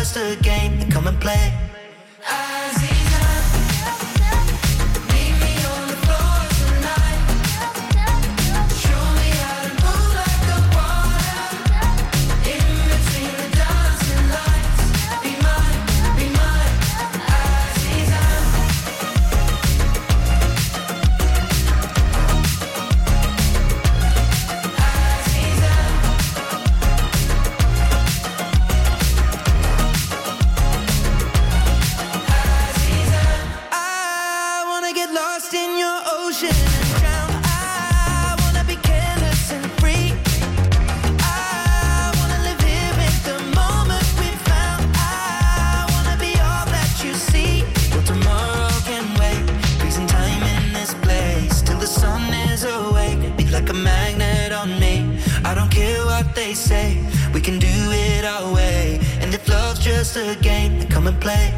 just a game, then come and play. They say we can do it our way, and if love's just a game, then come and play.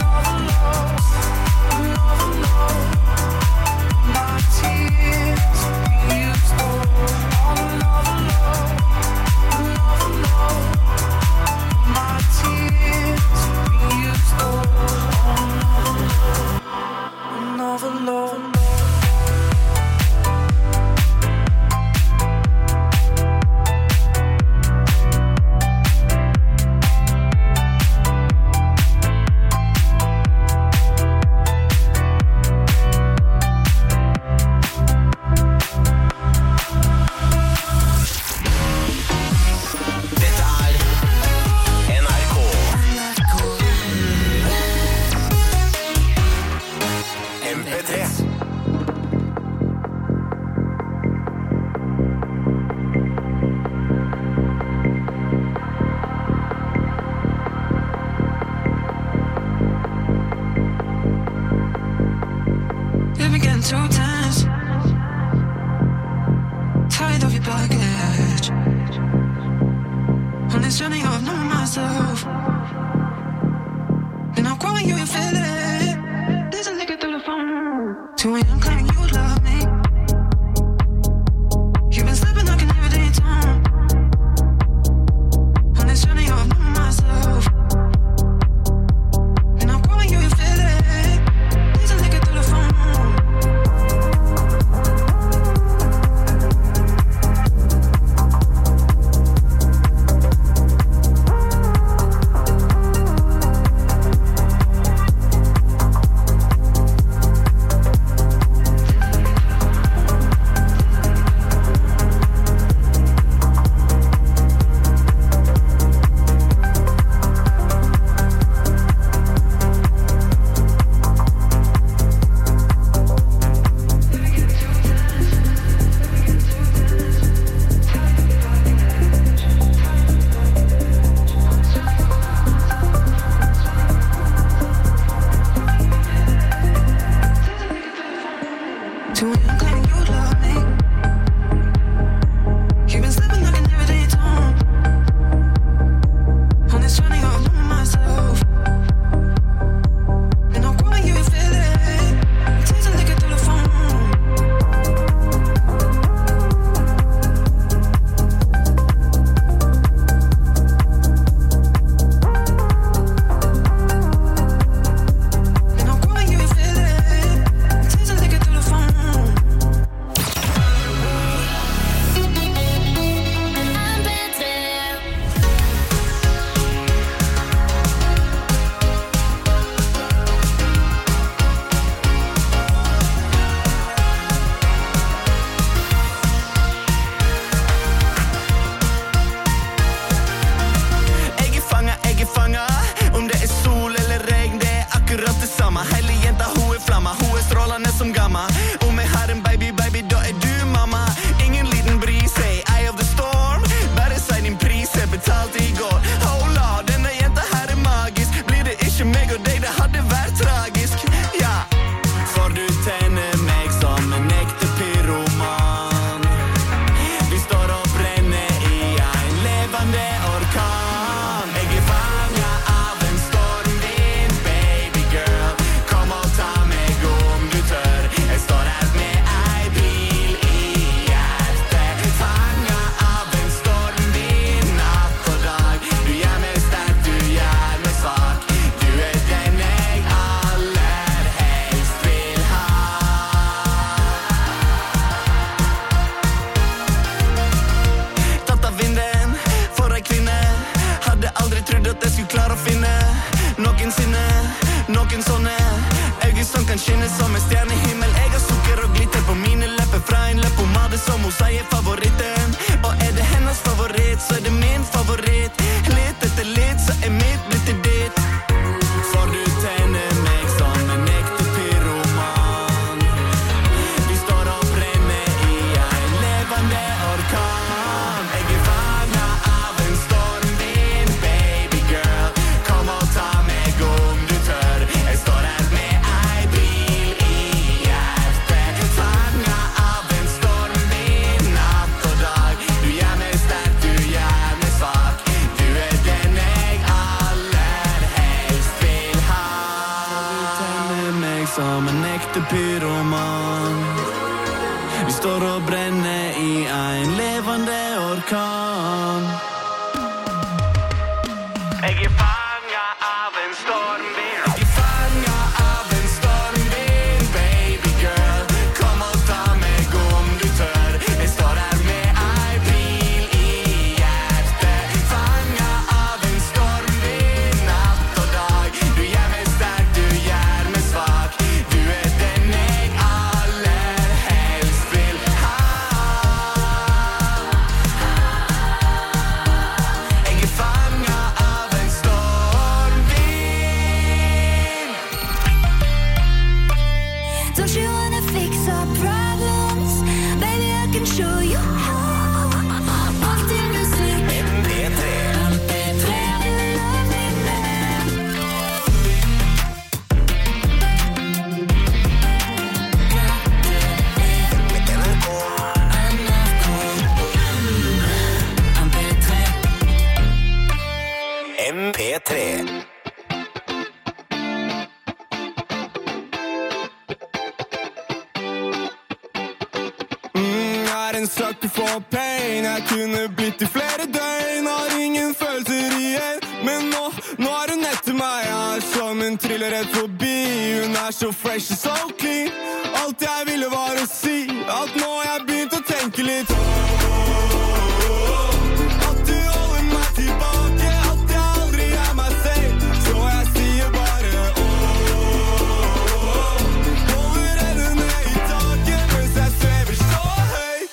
My tears this journey of knowing myself. And I'm calling you, you feel it. There's a nigga through the phone. 2 a.m. claiming you love me. You've been slipping like an everyday tone. On this journey of knowing myself. And I'm calling you, you feel it. There's a nigga through the phone. Storm MP3. En sucker for pain. Jeg kunne blitt I flere døgn. Har ingen følelser igjen. Men nå hun etter meg. Jeg som en thriller rett forbi. Hun så fresh og så clean. Alt jeg ville var å si at nå har jeg begynt å tenke litt. At du holder meg tilbake. At jeg aldri meg selv. Så jeg sier bare holder hendene I taket mens jeg svever så høyt.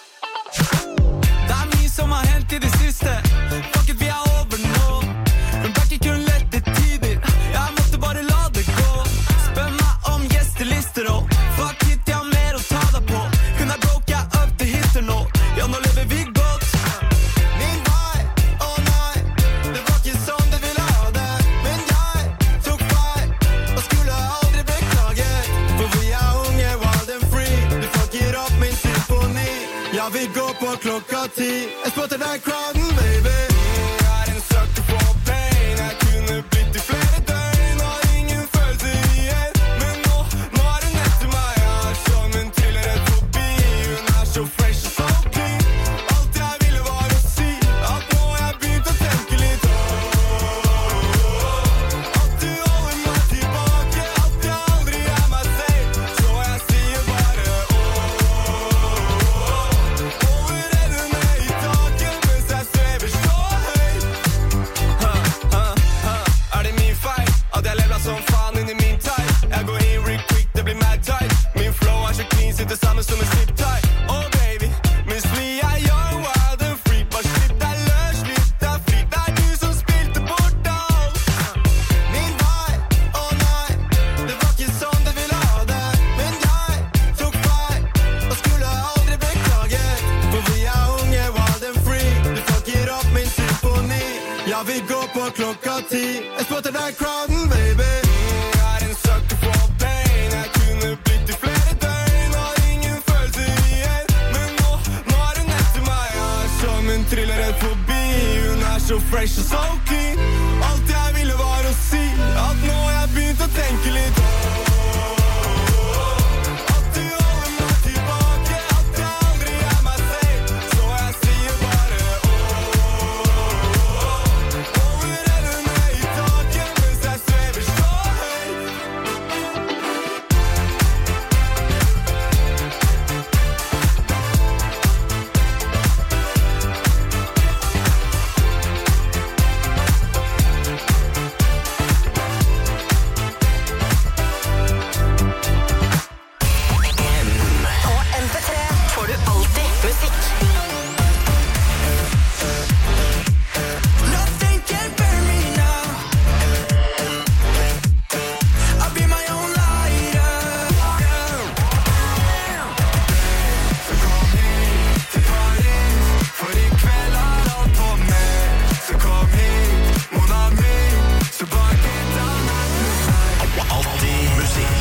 Som har hendt I det siste. Fuck it, vi over nå. Men back I kun lette tider. Jeg måtte bare la det gå. Spør meg om gjestelister og fuck it, jeg har mer å ta deg på. Hun broke, jeg up til hitter nå. Ja, nå lever vi godt. Min vei, nei. Det var ikke sånn du ville ha det. Men jeg tok feil og skulle aldri beklaget. For vi unge, wild and free. Du fucker opp min symfoni. Ja, vi går på klokka 10. Jeg spotter deg crowden, baby. Jeg en sucker for pain. Jeg kunne blitt I flere døgn. Har ingen følelser igjen. Men nå hun etter meg. Jeg som en thriller rett forbi. Hun så fresh og så clean. Alt jeg ville var å si at nå har jeg begynt å tenke litt. At du holder meg tilbake. At jeg aldri meg selv. Så jeg sier bare som faen inn I min tide. Jeg går inn real quick, det blir mad tight. Min flow så clean, sitter sammen som en zip tie. Oh baby, miss me, young, wild and free. Bare slipp deg løs, slipp deg fri. Det du som spilte bort alt. Min vei, nei. Det var ikke sånn du ville ha det. Men jeg tok feil og skulle aldri beklaget. For vi unge, wild and free. Du fucker opp min symfoni. Ja, vi går på klokka 10. Jeg spotter deg crowden, baby. Jeg en sucker for pain. Jeg kunne blitt I flere døgn. Har ingen følelser igjen. Men nå hun etter meg. Jeg som en thriller rett forbi. Hun så fresh og så clean. Alt jeg ville var å si at nå har jeg begynt å tenke litt. At du holder meg tilbake. At jeg aldri meg selv. Så jeg sier bare holder hendene I taket mens jeg svever så høyt. På MP3 får du alltid musikk. Nothing can burn me now. I'll be my own lighter. Så kom hit til Paris, for I kveld alt på meg. Så kom hit, mon ami, så bare get down at the side. Alltid musikk.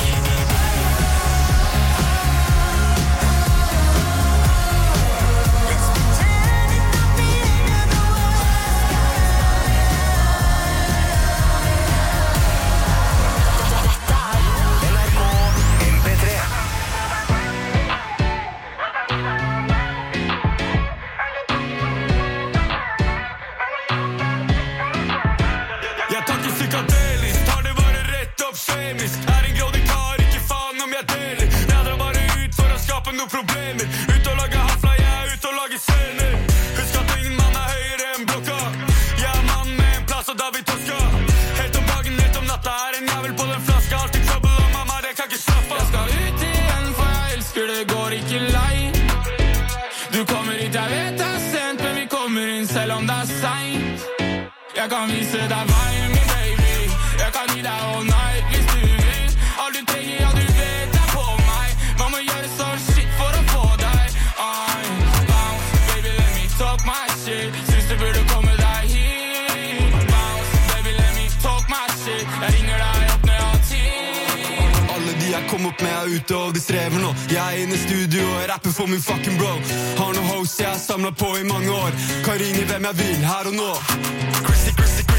Jeg tar ikke psykadelisk, tar det bare rett opp kjemisk. En grådig kar, ikke faen om jeg deler. Jeg drar bare ut for å skape noen problemer. Ut og lage hafla, jeg ut og lage scener. Husk at ingen mann høyere enn blokka. Jeg mann med en plass og David Toska. Helt om dagen, helt om natta, en jævel på den flaska. Alltid trouble og mamma, det kan ikke slappe. Jeg skal ut igjen, for jeg elsker det, går ikke lei. Du kommer hit, jeg vet det sent, men vi kommer inn selv om det sent. Jeg kan vise deg veien, min baby. Jeg kan gi deg all night hvis du vil. Alt du trenger, ja du vet det på meg. Man må gjøre sånn shit for å få deg. Bounce, baby, let me talk my shit. Synes du burde komme deg hit. Bounce, baby, let me talk my shit. Jeg ringer deg opp når jeg har tid. Alle de jeg kom opp med ute og de strever nå. Jeg inne I studio og rapper for min fucking bro. Har noen hosts jeg har samlet på I mange år. Kan ringe hvem jeg vil her og nå. Chrissy,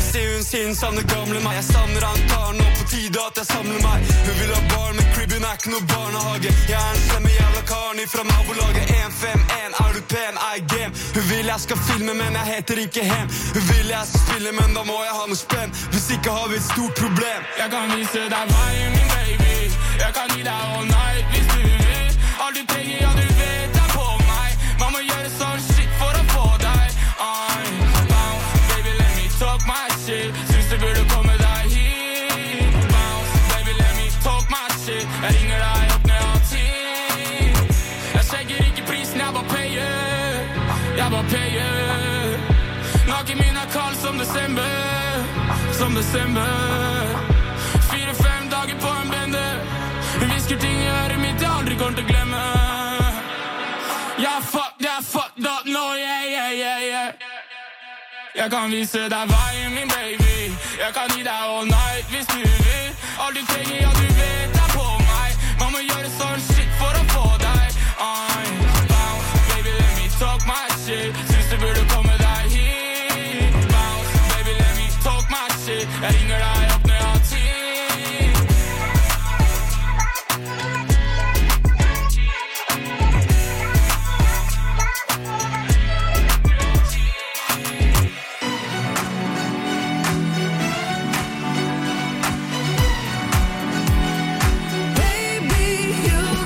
se hun sin savner gamle meg. Jeg savner han tar nå på tide at jeg samler meg. Hun vil ha barn, men cribben er ikke noe barnehage. Jeg er en slemme jævla karen ifra nabolaget. 151, er du pen, I game. Hun vil jeg skal filme, men jeg heter ikke Hem. Hun vil jeg skal spille, men da må jeg ha noe spenn. Hvis ikke har vi et stort problem. Jeg kan vise deg veien, min baby. Jeg kan gi deg all night hvis du vil. Alt du trenger, ja du vet det på meg. Man må gjøre sånn shit for å få deg. Bounce, baby, let me talk my shit. Synes du burde komme deg hit. Bounce, baby, let me talk my shit. Jeg ringer deg opp når jeg har tid. Jeg sjekker ikke prisen, jeg bare payer. Jeg bare payer. Naken min er kald som desember. Som desember. 4-5 dager på en bender. Hun visker ting i øret mitt jeg aldri kommer til å glemme. Jeg fucked up nå, yeah. Jeg kan vise deg veien, min baby. Jeg kan gi deg all night hvis du vil. Alt du trenger, ja du vet det på meg. Man må gjøre sånn shit for å få deg. Bounce, baby, let me talk my shit. Synes du burde komme deg hit. Bounce, baby, let me talk my shit. Jeg ringer deg opp når jeg har tid.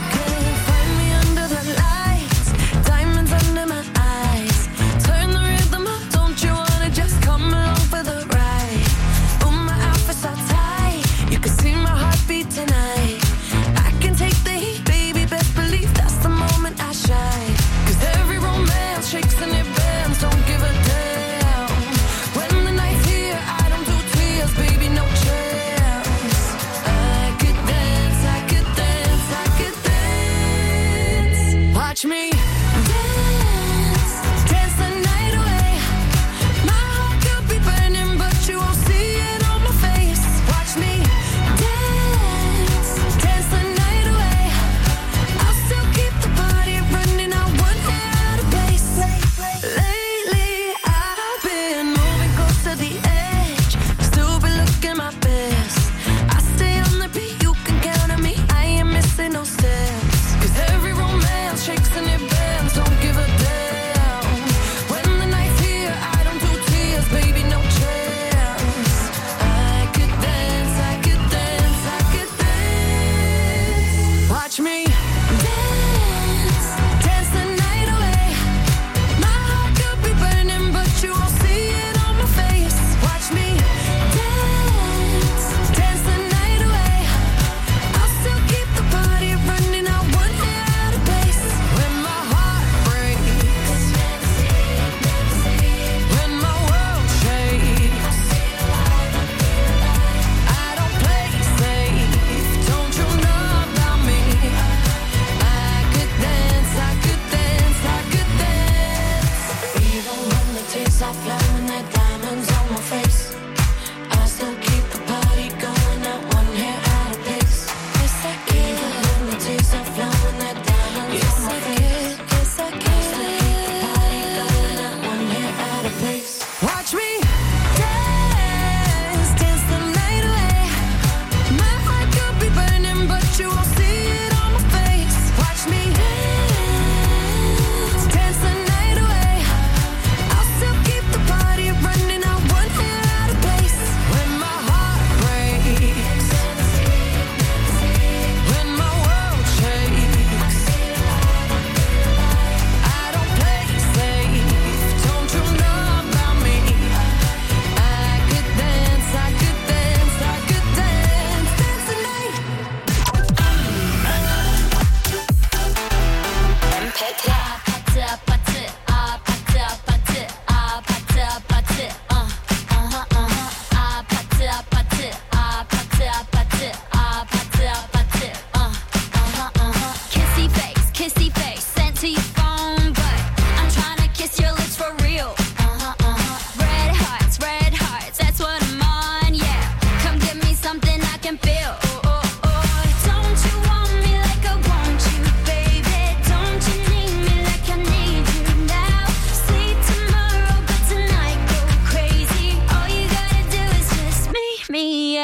Find me under the lights, diamonds under my eyes. Turn the rhythm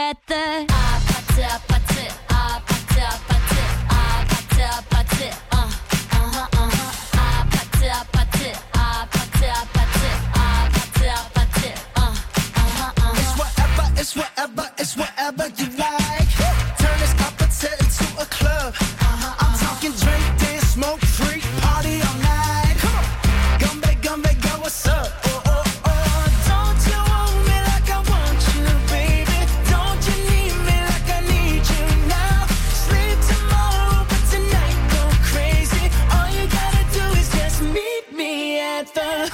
at the party, party, party, party, party, party, party, party, party, It's whatever, it's whatever, it's whatever you like. Turn this opposite into a club. I'm talking drink, dance, smoke, freak, party all night. Come on, gumbe, go, what's up? Oh, oh, oh, don't you want me like I want you, baby? Don't you need me like I need you now? Sleep tomorrow, but tonight go crazy. All you gotta do is just meet me at the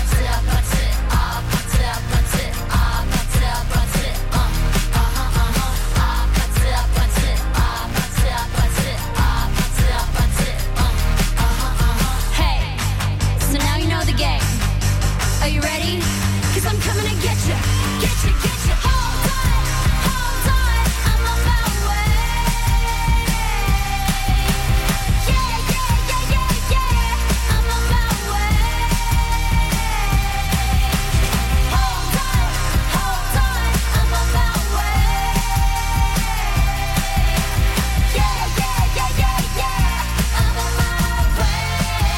Are you ready? 'Cause I'm coming to get you. Get you, get you. Hold on, I'm on my way. Yeah, yeah, yeah, yeah, yeah. I'm on my way. Hold on, I'm on my way. Yeah, yeah, yeah, yeah, yeah. I'm on my way.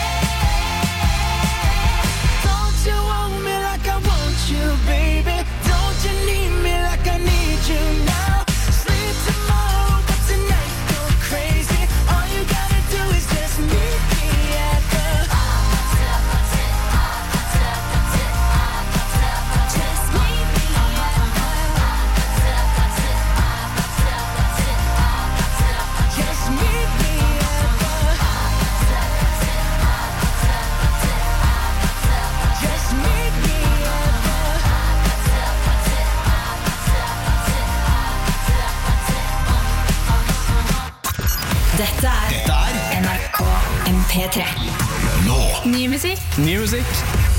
Don't you want me like I want you, baby? Don't you need me like I need you now? Sleep tomorrow, but tonight go crazy. All you gotta do is just meet me at the Just meet me Just meet me at the Just meet me at Dette er NRK MP3. Nå. Ny musikk. Ny musikk.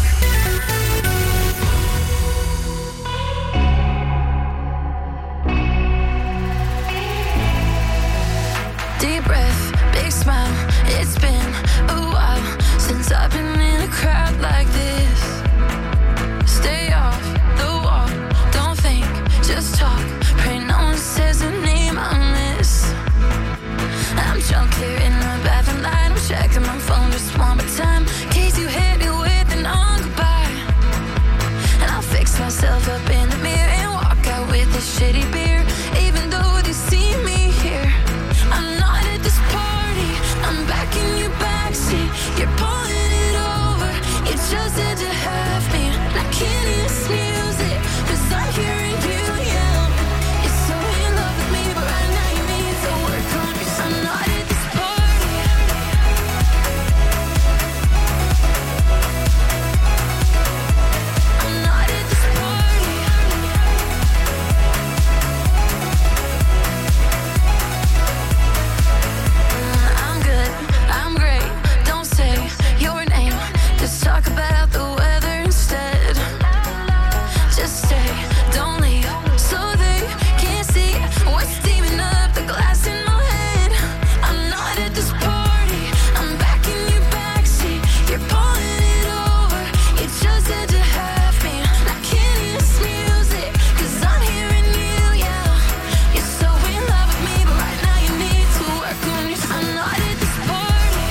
Deep breath, big smile. It's been a while since I've been in a crowd like this. Stay off the wall, don't think, just talk. Pray no one says a name I miss. I'm drunk here in the bathroom light. I'm checking my phone just one more time, in case you hit me with an on goodbye. And I'll fix myself up in the mirror and walk out with this shitty beer, even though they see me here. I'm not at this party, I'm back in your backseat. You're pulling it over, you just had to have me. I can't hear this music, 'cause I'm hearing you yell. You're so in love with me, but right now you need to work on me. I'm not at this party. I'm not at this party. I'm good, I'm great. Don't say your name, just talk about the weather instead. Just stay, don't leave, so they can't see what's steaming up the glass in my head. I'm not at this party, I'm back in your backseat. You're pulling it over, you just had to have me. I can't hear this music, 'cause I'm hearing you yell. You're so in love with me, but right now you need to work on you. I'm not at this party.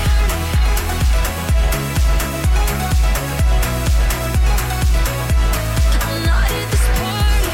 I'm not at this party.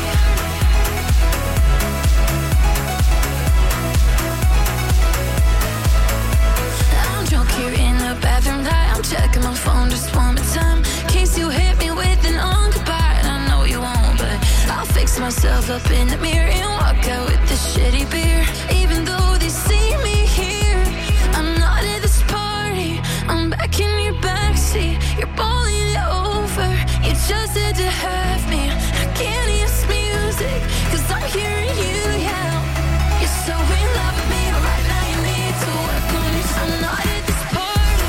I'm drunk here in the bathroom light. I'm checking my phone just one more time, in case you hit me with an on goodbye. And I know you won't, but I'll fix myself up in the mirror and walk out with this shitty beer, even though they see me here. I'm not at this party, I'm back in your backseat. You're bowling it over, you just had to have me. I can't hear this music, 'cause I'm hearing you yell. You're so in love with me, but right now you need to work on it. I'm not at this party.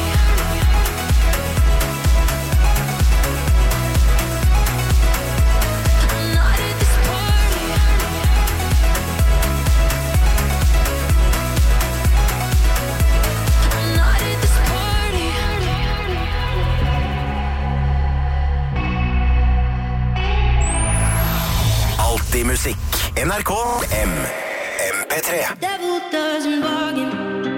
I'm not at this party. alltid musikk. NRK MP3. Devil doesn't bargain.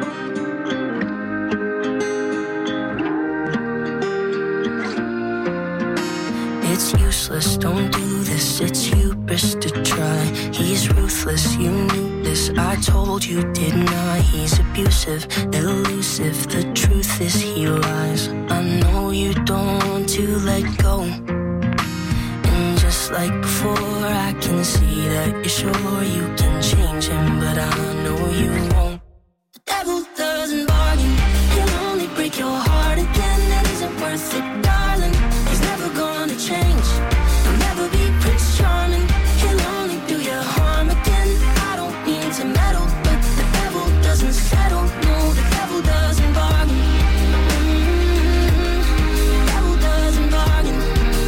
It's useless, don't do this, it's hubris to try. He's ruthless, you knew this, I told you, didn't I? He's abusive, elusive, the truth is he lies. I know you don't want to let go, and just like before I can see that you're sure you can change him, but I know you won't. The devil doesn't bargain, he'll only break your heart again. It isn't worth it, darling, he's never gonna change. He'll never be Prince Charming, he'll only do you harm again. I don't mean to meddle, but the devil doesn't settle. No, the devil doesn't bargain. The devil doesn't bargain.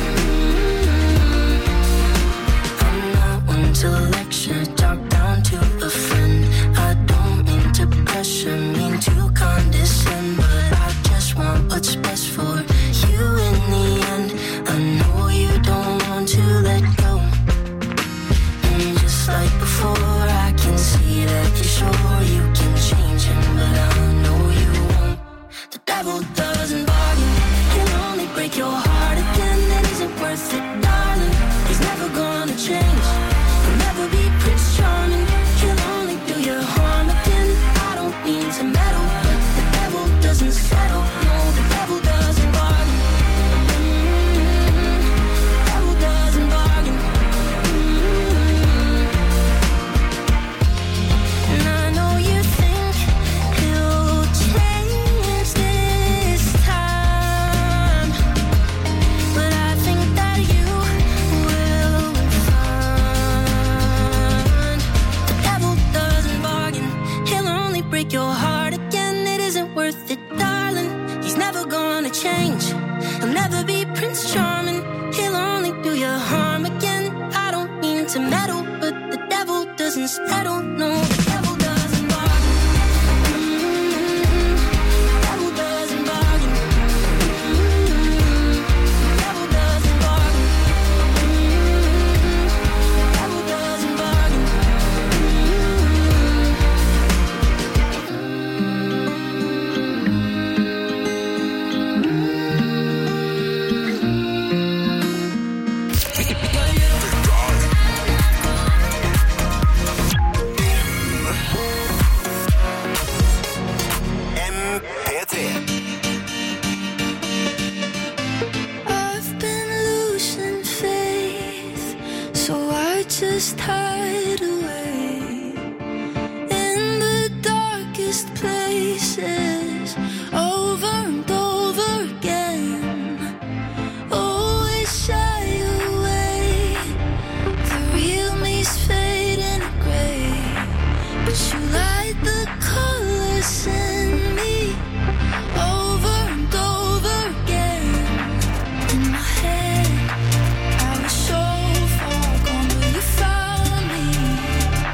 I'm not one to lecture, talk down to a friend. I don't mean to pressure, mean to condescend, but I just want what's best for you in the end. I know you don't want to let go, and just like before I can see that you're sure you can change him, but I know you won't. The devil doesn't bargain, he'll only break your heart again. It isn't worth it, darling, he's never gonna change. He'll never be Prince Charming, he'll only do you harm again. I don't mean to meddle, but the devil doesn't settle. No, the devil doesn't bargain. The devil doesn't bargain. And I know you think he'll change this time, but I think that you will find. The devil doesn't bargain, he'll only break your heart again. It isn't worth it, darling, he's never gonna change. He'll never be Prince Charming, he'll only do you harm again. I don't mean to meddle, but the devil doesn't settle. No, the devil doesn't bargain. The devil doesn't bargain. The devil doesn't bargain. The devil doesn't bargain. MP3. I've been losing faith, so I just hide away in the darkest places, over and over again. Always shy away, the real me's fading gray, but you light the colors in me over and over again. In my head, I was so far gone, but you found me.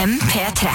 MP3.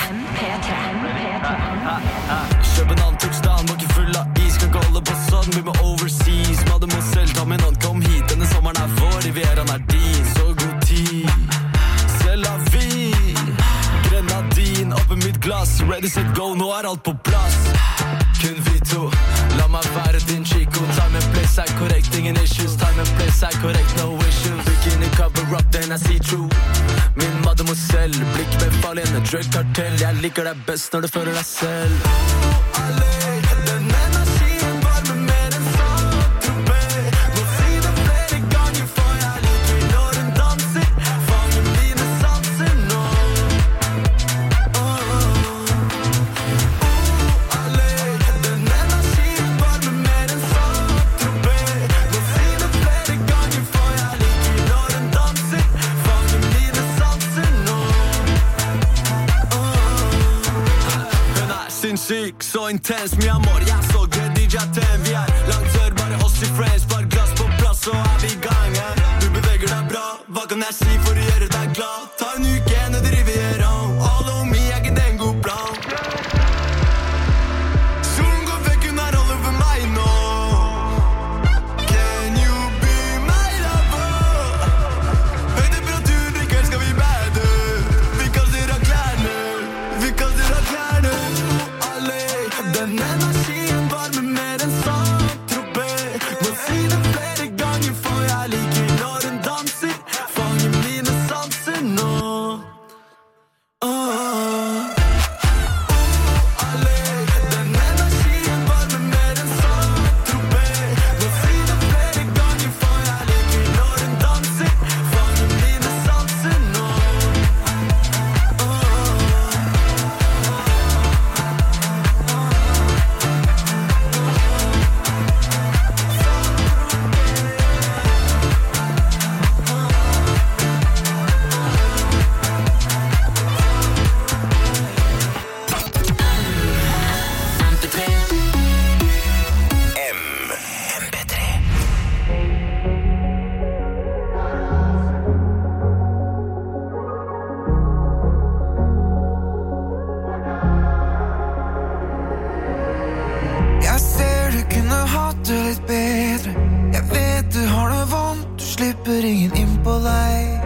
København tok stand, var ikke full av is. Kan ikke holde på sånn, vi må overseas. Mademoiselle, ta med noen, kom hit. Denne sommeren er vår, Rivieraen er din. Så god tid, c'est la vie. Grenadin, oppe mitt glass. Ready, set, go, nå er alt på plass. Kun vi to, la meg være din chico. Time and place er korrekt, ingen issues. Time and place er korrekt, no issues. Bikini cover up, den er see-through. Min mademoiselle, blikk med fallende drug-kartell. Jeg liker deg best når du føler deg selv. Den energien var med mer enn Saint-Tropez. Må si det flere ganger, for jeg liker når hun danser. Fanger mine sanser nå. Den energien var med mer enn Saint-Tropez. Må si det flere ganger, for jeg liker når hun danser. Fanger mine sanser nå. Hun er sinnssyk, så intens, mi amor. Jeg så det DJ-10, vi er langt før, bare oss i friends. Bare glass på plass, så er vi i gang. Du beveger deg bra, hva kan jeg si for å gjøre deg glad? Ta en uke ned i Rivieraen, all on me, jeg gir den god plan. Solen går vekk, hun er all over meg nå. Can you be my lover? Høy temperatur, i kveld skal vi bade. Vi kaster av klærne, vi kaster av klærne. Den energien var med mer enn Saint-Tropez. Må si det flere ganger, for jeg liker når hun danser. Fanger mine sanser nå. Den energien var med mer enn Saint-Tropez. Må si det flere ganger, for jeg liker når hun danser. Fanger mine sanser nå. Jeg ser du kunne hatt det litt bedre. Jeg vet du har det vondt, du slipper ingen inn på deg.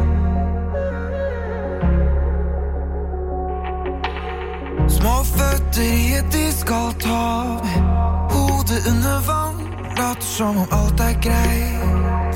Små føtter i et iskaldt hav, hodet under vann, later som om alt er greit.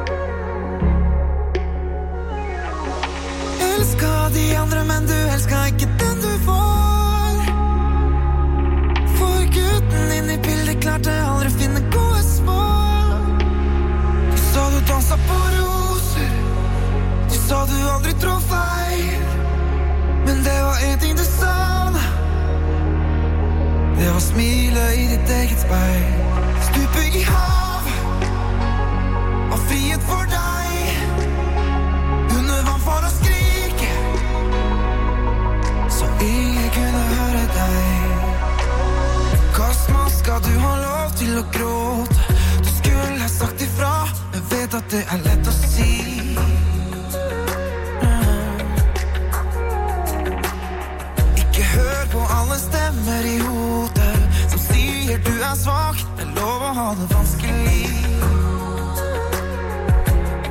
Elsket de andre, men du elsket ikke den du var. For gutten inn i bildet klarte aldri finne gode svar. Du sa du dansa på roser, du sa du aldri tro feil. Men det var en ting du savna, det var smilet i ditt eget speil. Stuping i havet og frihet for deg. Under vann for å skrike, så ingen kunne høre deg. Kast maska, du har lov til å gråte. Du skulle ha sagt ifra, men vet at det er lett å si. Ikke hør på alle stemmer i hodet som sier du er svak. Det er lov å ha det vanskelig.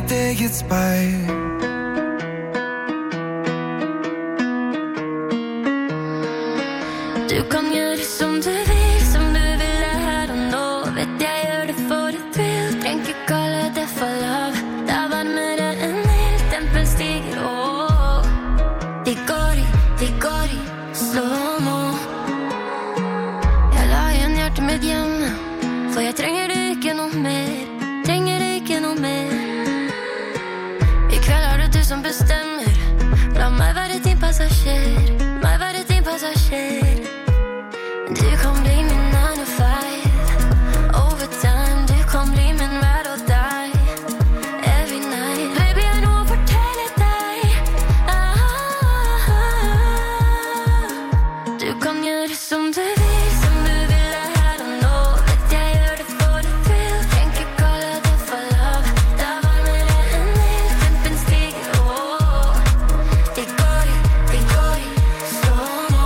mitt eget speil. Du kan gjøre som du vil, som du vil her og nå. Vet jeg gjør det for et thrill, trenger ikke kalle det for love. Det er varmere enn ild, tempen stiger, åh. De går i slow-mo. Jeg la igjen hjertet mitt hjemme, for jeg trenger det ikke noe mer. Trenger det ikke noe mer. I kveld er det du som bestemmer. La meg være din passasjer, meg være din passasjer. Du kan bli min 9 to 5 overtime, du kan bli min ride or die every night. Baby, jeg har noe å fortelle deg. Du kan gjøre som du vil, som du vil her og nå. Vet jeg gjør det for et thrill, trenger ikke kalle det for love. Det er varmere enn ild, tempen stiger, åh. De går i slow-mo.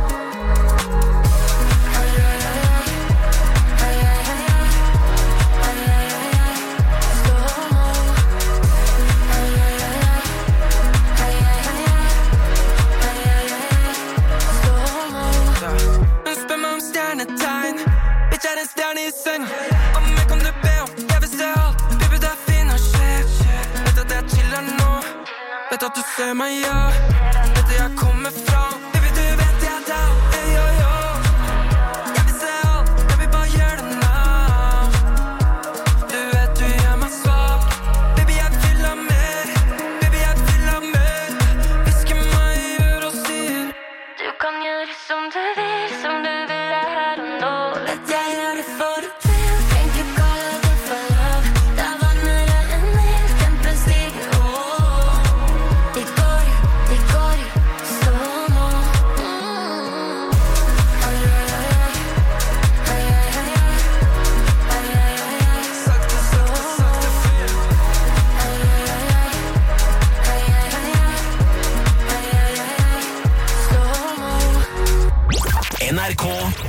Hun spør meg om stjernetegn. Bitch, er en stjerne i seng. Om meg kan du be om, jeg vil se alt. Baby, det er fin og skjer. Vet at jeg chiller nå. Vet at du ser meg, ja. Vet at jeg kommer fra. Baby, du vet jeg er down. Hey, yo, yo. Jeg vil se alt. Baby, bare gjør det now. Du vet du gjør meg svak. Baby, jeg vil ha mer. Baby, jeg vil ha mer. Hvisker meg i øret og sier Du kan gjøre som du vil, som du vil her og nå. Vet jeg gjør det for et thrill, trenger ikke kalle det for love. Det er varmere enn ild, tempen stiger, åh. De går i slow-mo. sakte, sakte, sakte fyr. NRK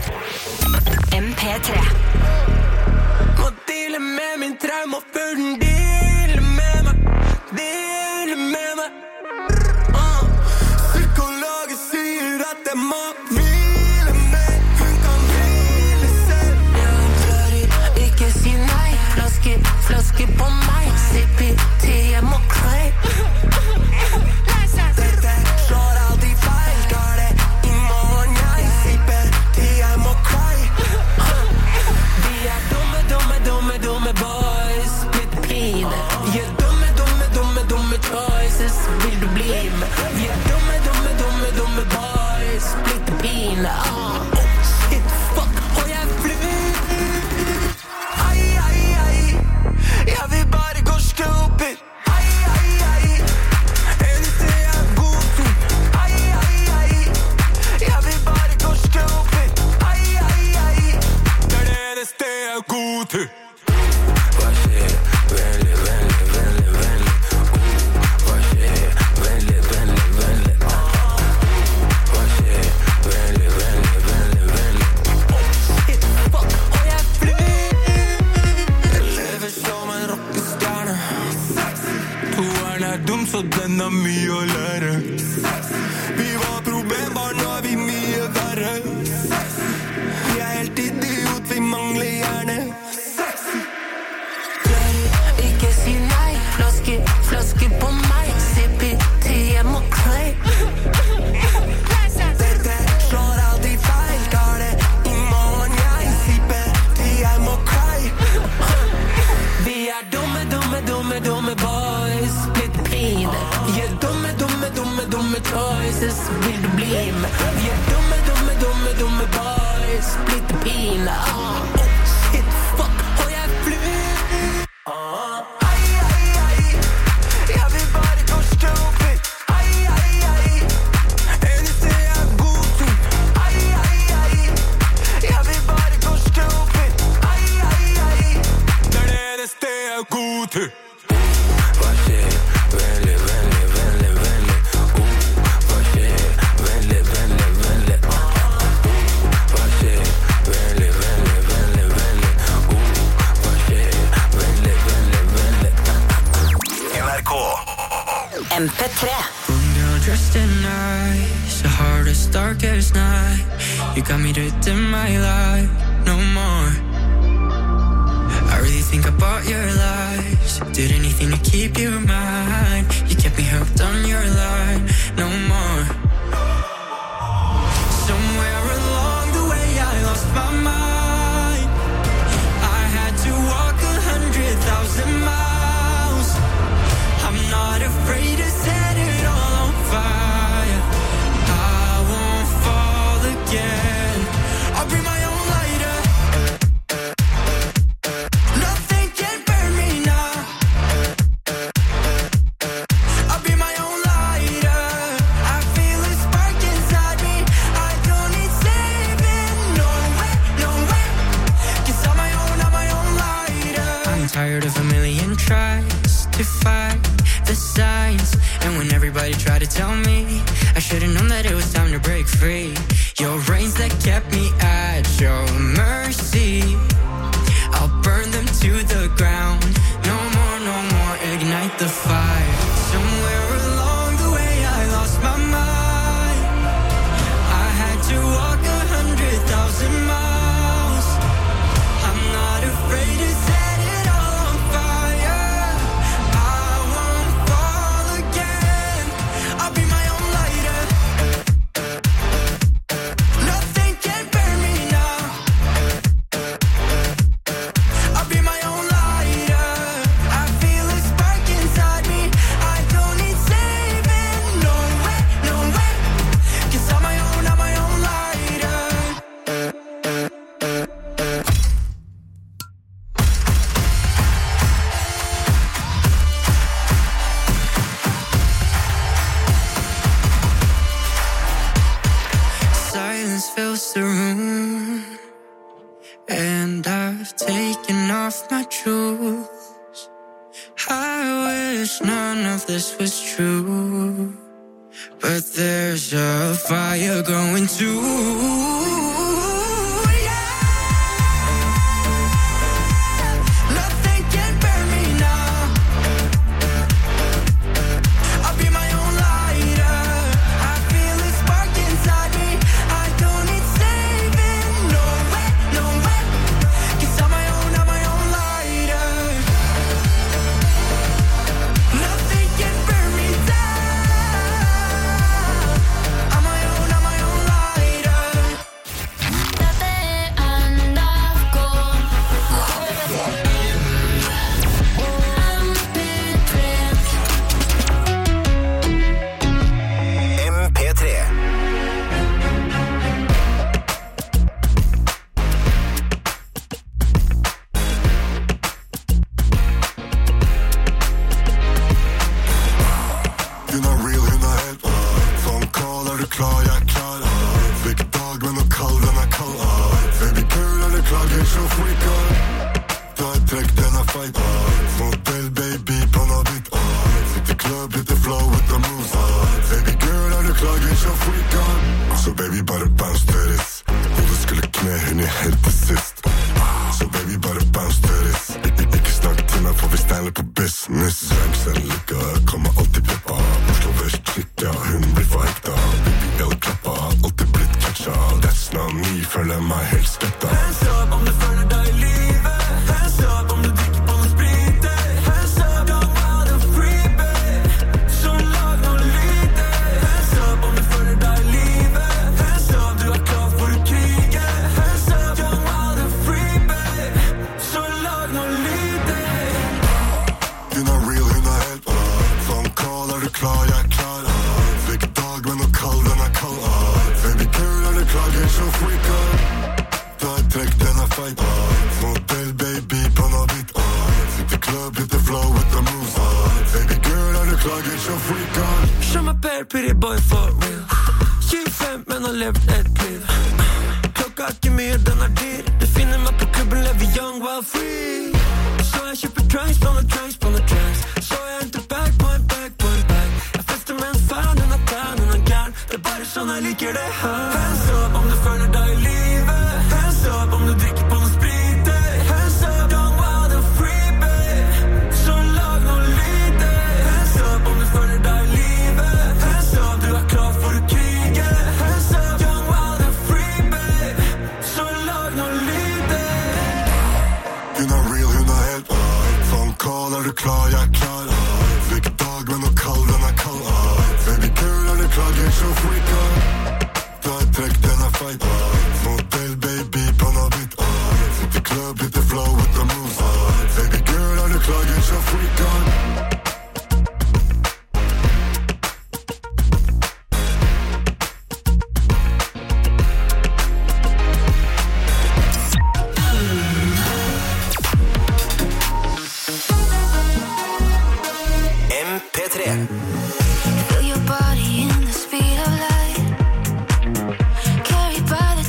MP3. Må deale med min trauma før den dealer med meg. Psykologen sier at jeg må hvile mer. Hun kan hvile selv. Jeg klarer ikke si nei. Flaske på meg. Sippi til jeg må klei. Dette slår alltid feil. Tar det i morgen jeg sipper til jeg må cry. Vi er dumme boys. Blitt pine. Vi er dumme choices. Vil du bli med? Vi er dumme boys. Blitt pine. Shit, fuck, og jeg flyr. Ai, jeg vil bare gå stupid. Ai, eneste jeg er god til. Ai, jeg vil bare gå stupid. Ai, det er det eneste jeg er god til. Hva skjer? Vennlig. Hva skjer? Vennlig. Hva skjer? Vennlig. Shit, fuck, og jeg flyr. Jeg lever som en rockestjerne. Toeren er dum, så den har mye å lære. Vi var problembarn, nå er vi mye verre. Vi er helt idiot, vi mangler hjerne. Ikke si nei. Flaske på meg. Sippi til jeg må klei. Dette slår alltid feil. Tar det i morgen jeg sipper til jeg må cry. Vi er dumme boys. Blitt pine. Vi er dumme choices. Vil du bli med? Vi er dumme boys. Blitt pine. Shit, fuck, og jeg flyr. Ai, jeg vil bare gå stupid. Ai, eneste jeg er god til. Ai, jeg vil bare gå stupid. Ai, det er det eneste jeg er god til. Hva skjer? Vennlig. Hva skjer? Vennlig. Hva skjer? Vennlig. this darkest night. You got me to dim my light no more. I really think about your lies. Did anything to keep you in mind. You kept me hooked on your line no more. Somewhere along the way I lost my mind. I had to walk 100,000 miles. I'm not afraid to set it all on fire. I won't fall again. I'll bring my own lighter. Nothing can burn me now. I'll be my own lighter. I feel a spark inside me. I don't need saving. No way, no way. 'Cause I'm my own lighter. I'm tired of a million tries to fight the signs. And when everybody tried to tell me, I should've known that it was time to break free. Your reins that kept me at your mercy, I'll burn them to the ground. No more, no more, ignite the fire. Somewhere along the way I lost my mind. I had to walk 100,000 miles. I'm not afraid to set it all on fire. I won't fall again. I'll be my own lighter. Nothing can burn me now. I'll be my own lighter. I feel a spark inside me. I don't need saving. No way, no way. 'Cause I'm my own lighter. Silence fills the room, and I've taken off my shoes. I wish none of this was true, but there's a fire growing too. Nothing can burn me now. I'll be my own lighter. I feel a spark inside me. I don't need saving. No way, no way. 'Cause I'm my own lighter. Nothing can burn me down. I'm my own lighter. MP3. Hun er real, hun er helt Phone call, er du klar, jeg er klar Hvilken dag, men noe kald, den er kald Baby girl, er du klar, get so freak Ta et trekk, den er feit Modell, baby, på noe ditt Sitt i club, hit the flow with the moves Baby girl, er du klar, get so freak Så baby, bare bounce to this Hodet skulle kne, hun er helt til sist Så baby, bare bounce to this Ikke snakk til meg, for vi steiler på business Ranks en lykke, kommer alltid pippa Oslo Vest klikka, hun blir for hekta Baby, el klappa, alltid blitt catcha That's not me, føler meg helt sketta Hands up om du føler deg i livet. Hands up om du drikker på noe sprit. Hands up, don't wild and free, babe. Så lag noe lyd. Hands up om du føler deg i livet. Hands up, du er klar for å krige. Hands up, don't wild and free, babe. Så lag noe lyd. Hun er real, hun er helt Phone call, er du klar, jeg er klar Hvilken dag, men noe kald, den er kald Baby girl, er du klar, get so freak Ta et trekk, den er feit Modell, baby, på noe ditt Sitt i club, hit the flow with the moves Baby girl, er du klar, get so freak Show my bad pretty boy for real 25, men har levd et liv Klokka er ikke mye, den er dyr Du finner meg på klubben, lever young while free Så jeg kjøper tracks, blåne tracks Så jeg henter bag på en bag Jeg fester med en fan, hun er tan, hun er gern Det er bare sånn jeg liker det her Hands up om du føler deg i livet Hands up om du drikker på noe sprit Hands up, don't wild and free, babe Så lag noe lyd Hands up om du føler deg i livet Hands up, du er klar for å krige Hands right. Modell baby på noe ditt. Hit the club, hit the flow with the moves. Baby girl, er du klar, get your freak on. Feel your body in the speed of light, carried by the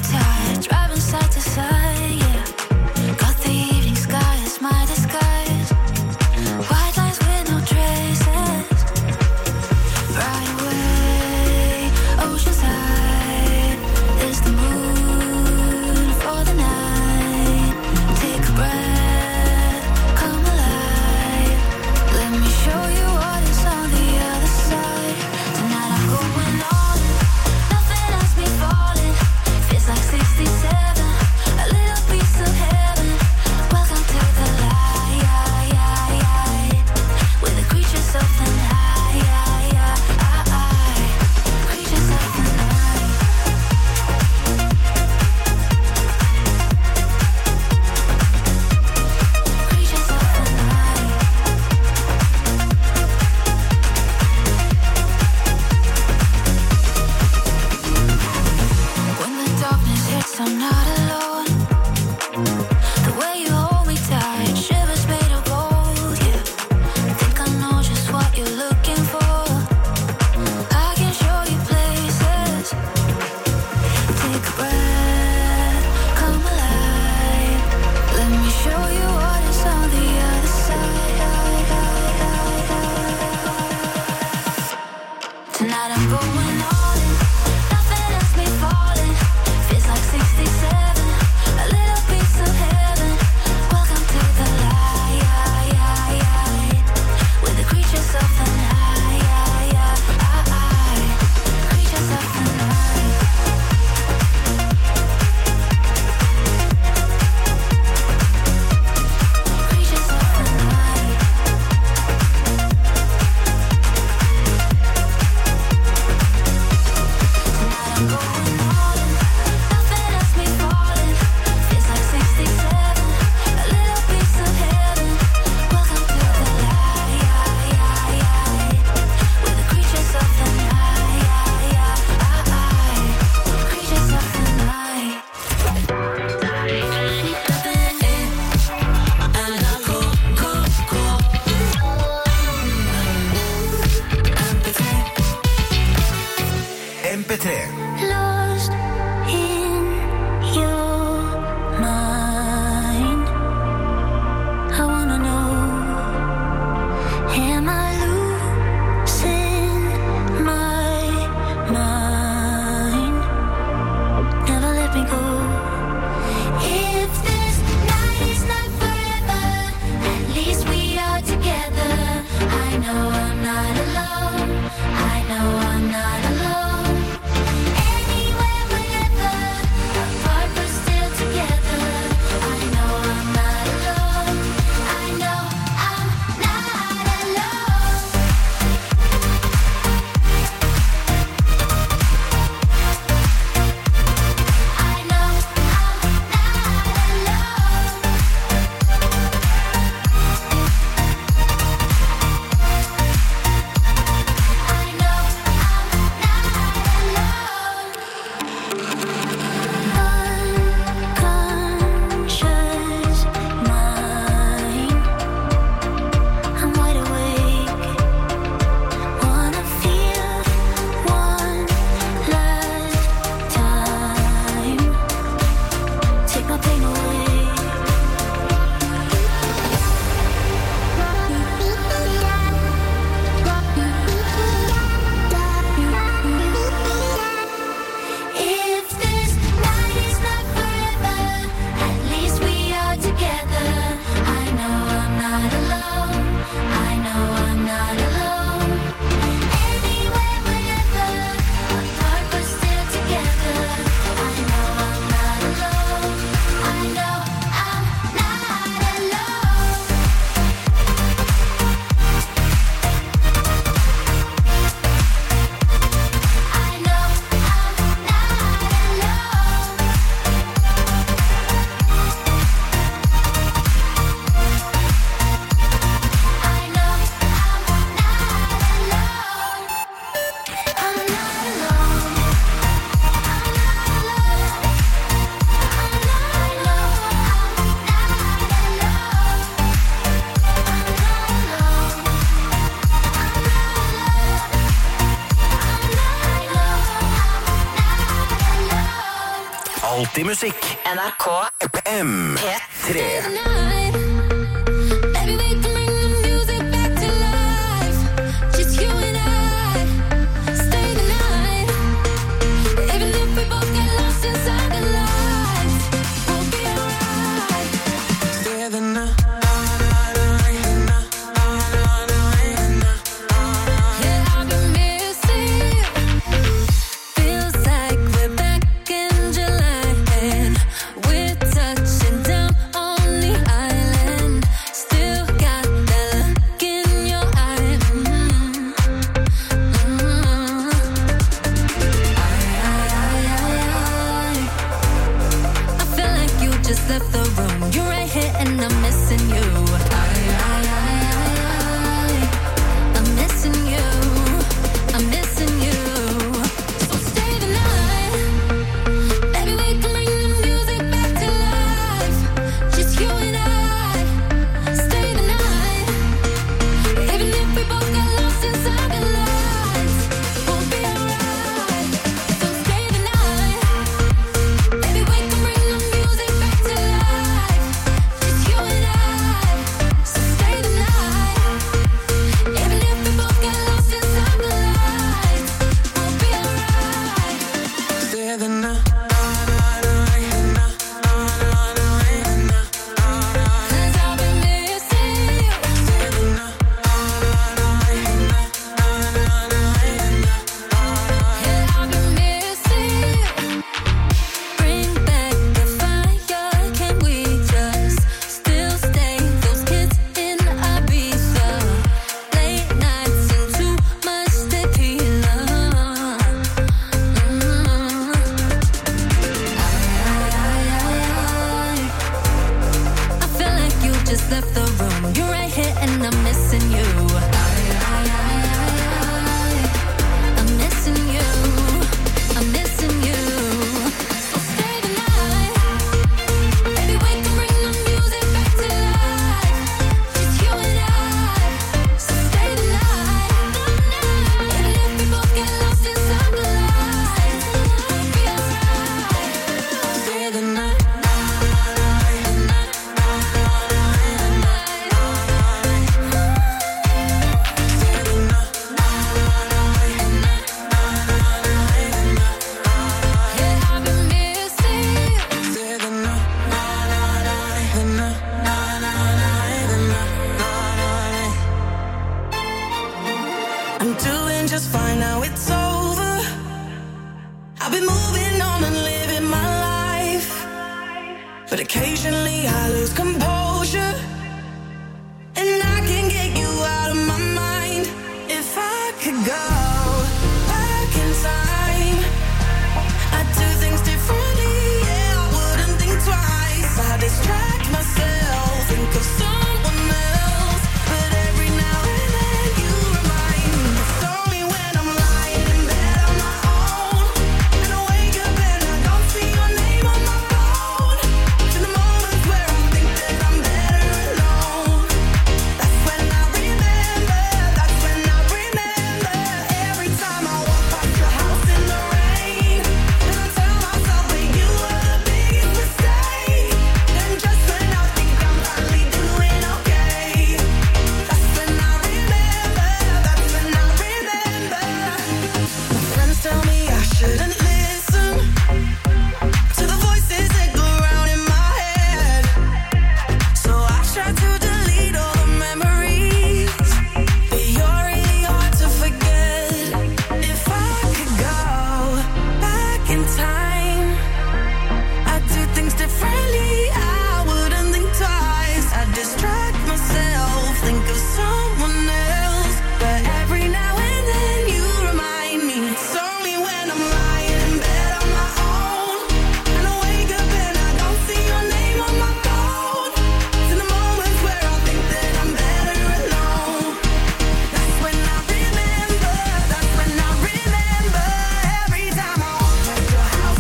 alltid musikk. NRK M3. Baby, we can bring the music back to life. Just you and I, stay the night. Even if we both get lost inside the lights, we'll be alright. Stay the night. Yeah, I've been missing you. Feels like we're back in July and we're touching down on the island. Still got that look in your eye. I feel like you just left the room. You're right here and I'm missing you. I'm missing you. I'm missing you. So stay the night. Baby, we can bring the music back to life. Just you and I. Stay the night. Even if we both get lost inside the lights, we'll be alright. So stay the night. Baby, we can bring the music back to life. Just you and I. So stay the night. Even if we both get lost inside the lights, we'll be alright. Stay the night. Cause I've been missing you. Yeah, I've been missing you. Bring back the fire. Can we just still stay those kids in Ibiza? Late nights and too much tequila. I feel like you just left the room. You're right here and I'm missing you. I'm missing you. I'm missing you. So stay the night. Baby, we can bring the music back to life. Just you and I. So stay the night. Even if we both get lost inside the lights, we'll be alright. Stay the night. Yeah, I've been missing you. Stay the night. The night. I'm doing just fine now, it's over. I've been moving on and living my life, but occasionally I lose composure, and I can get you out of my mind. If I could go back in time, I'd do things differently, yeah, I wouldn't think twice. I distract myself, think of someone else, but every now and then you remind me. It's only when I'm lying in bed on my own, and I wake up and I don't see your name on my phone. In the moments where I think that I'm better alone, that's when I remember, that's when I remember. Every time I walk past your house in the rain, and I tell myself that you were the biggest mistake. And just when I think I'm finally doing okay, that's when I remember, that's when I remember. My friends tell me I shouldn't listen to the voices that go round in my head, so I try to delete all the memories, but you're really hard to forget. If I could go back in time, I'd do things differently, I wouldn't think twice. I'd distract myself, think of someone else, but every now and then you remind me. It's only when I'm lying in bed on my own, and I wake up and I don't see your name on my phone. It's in the moments where I think that I'm better alone, that's when I remember, that's when I remember. Every time I walk past your house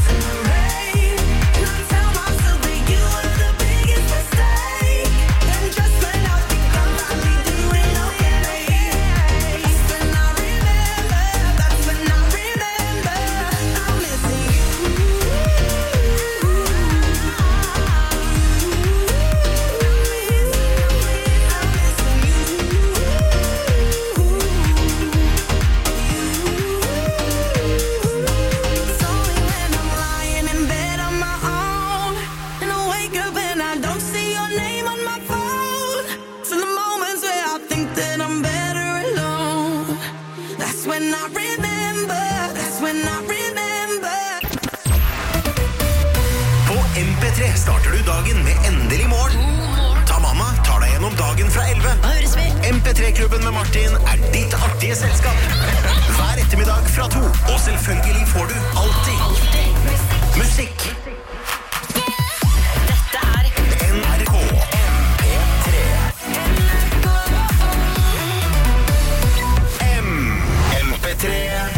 MP3 starter du dagen med endelig morgen. Ta mamma tar deg gjennom dagen fra 11. MP3-klubben med Martin er ditt artige selskap. Hver ettermiddag fra 2. Og selvfølgelig får du alltid musikk. Dette er NRK MP3. MP3.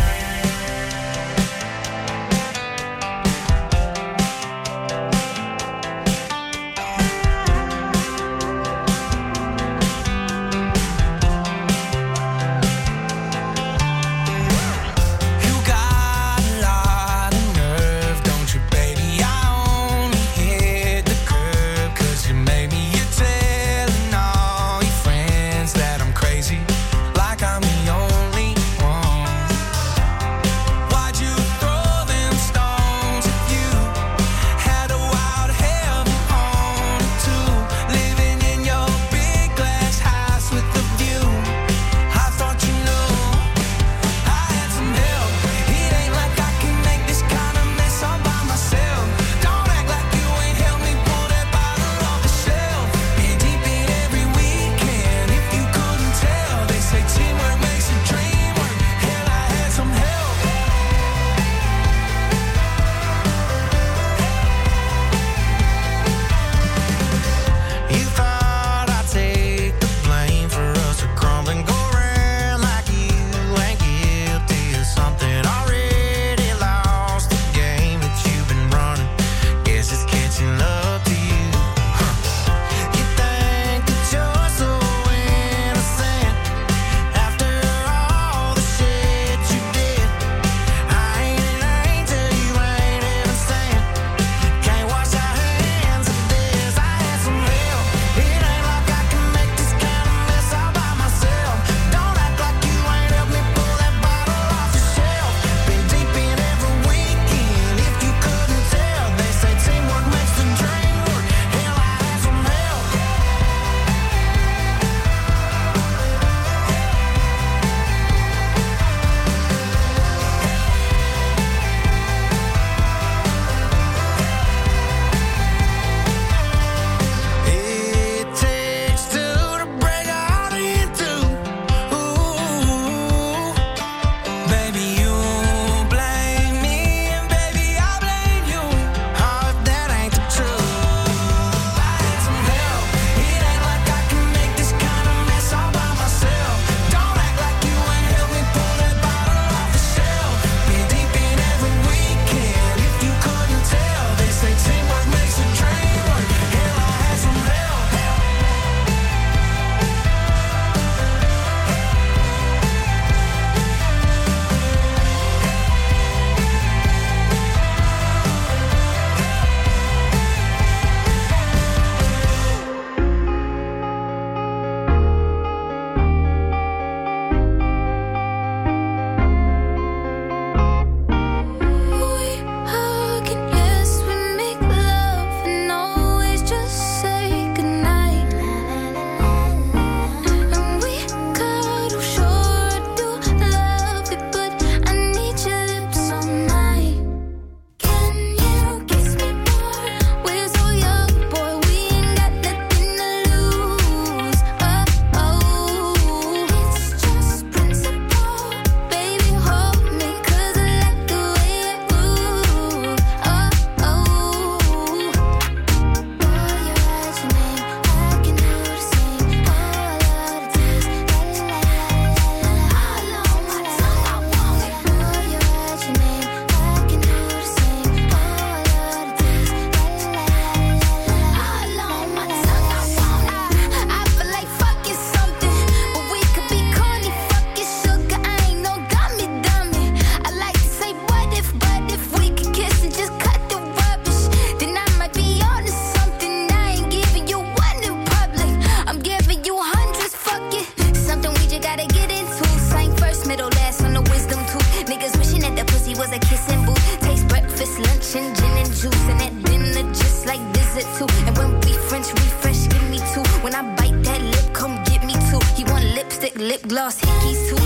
lip gloss, hickeys too.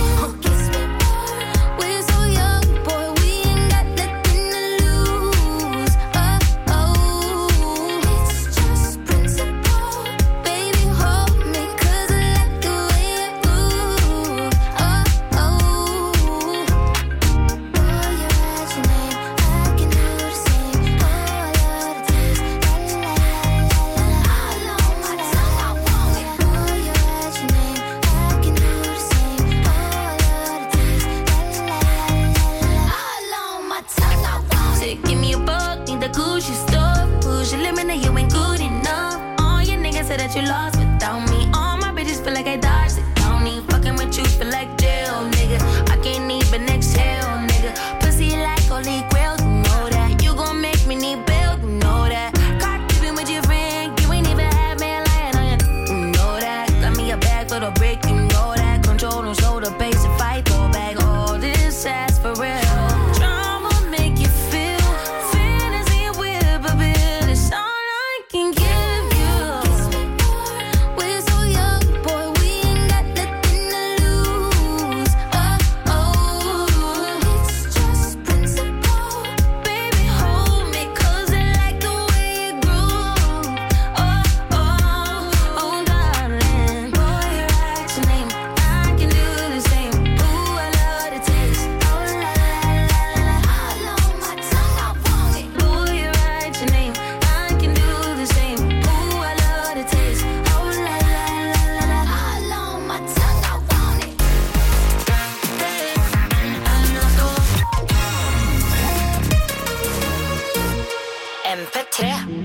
We're so young, boy, we ain't got nothing to lose. Oh, oh. chick, give me a buck, need the Gucci stuff. Push your limit, you ain't good enough. All your niggas say that you lost without me. All my bitches feel like I dodged it. Don't need fucking with you, feel like jail, nigga. I can't even exhale, nigga. Pussy like holy grail, you know that. You gon' make me need bail, you know that. Caught keeping with your friend, you ain't even had man lying on you, you know that. Got me a bag for the brick, you know that. Control, don't show the base and fight, throw back all this ass for real. Drama make you feel, fantasy and whip a bit. It's all I can give you. We're so young, boy, we ain't got nothing to lose. Oh, it's just principle. Baby, hold me, 'cause I like the way you groove. Oh, darling, boy, you're right, your name. I can do the same. Ooh, I love the taste. Oh, la, la, la, la, la. All on my tongue, I want it. Boy, you're right, your name. I can do the same. Ooh, I love the taste. Oh, la, la, la, la, la. All on my tongue, I want it. MP3.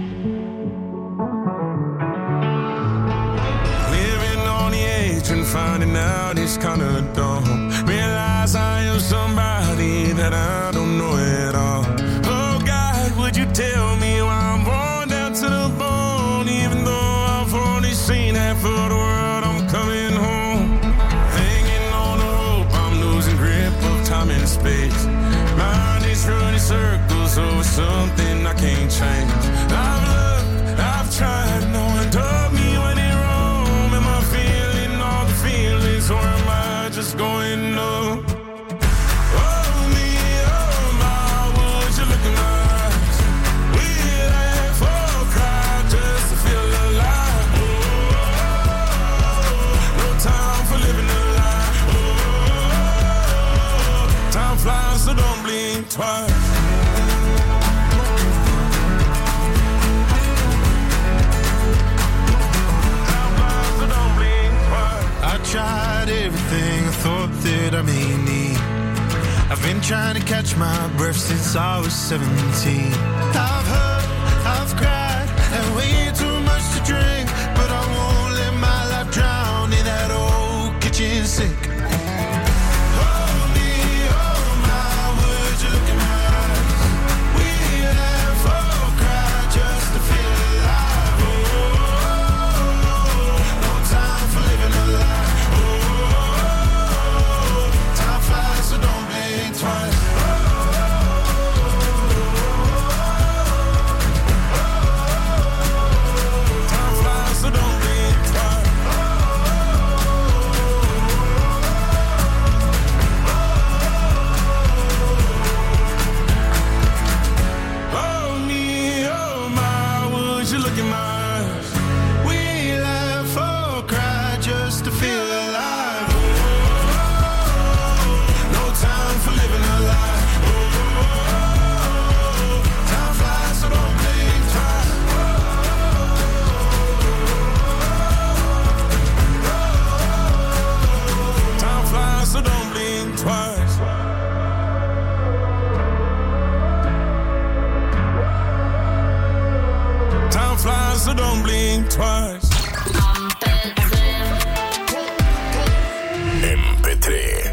Living on the edge and finding out it's kinda dumb. Realize I am somebody that I don't know at all. Oh God, would you tell me why I'm worn down to the bone? Even though I've only seen half of the world, I'm coming home. Hanging on the rope, I'm losing grip of time and space. Mind is running circles over something I can't change. I've looked, I've tried, no one told me when it wrong. Am I feeling all the feelings, or am I just going up? Oh me, oh my, would you look in my eyes? We laugh or cry just to feel alive. Oh, no time for living a lie. Oh, time flies, so don't blink twice. I tried everything I thought that I may need. I've been trying to catch my breath since I was 17. I've hurt, I've cried, and way too much to drink. But I won't let my life drown in that old kitchen sink. Hold me, oh my, would you look in my eyes? We laugh or cry just to feel alive. Oh, no time for living a lie. Time flies, so don't blink twice. Time flies, so don't blink twice. Oh me, oh my, would you look in my eyes? We laugh or cry just to feel alive. No time for living a lie. Time flies, so don't blink twice. Time flies, so don't blink twice. Time flies, so don't blink twice. MP3.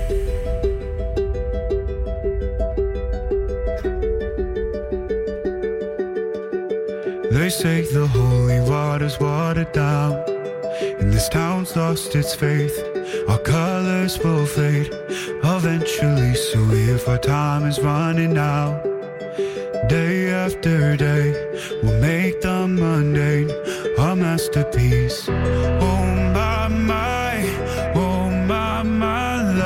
They say the holy water's watered down, and this town's lost its faith. Our colors will fade eventually, so if our time is running out, day after day, we'll make the mundane a masterpiece. Oh my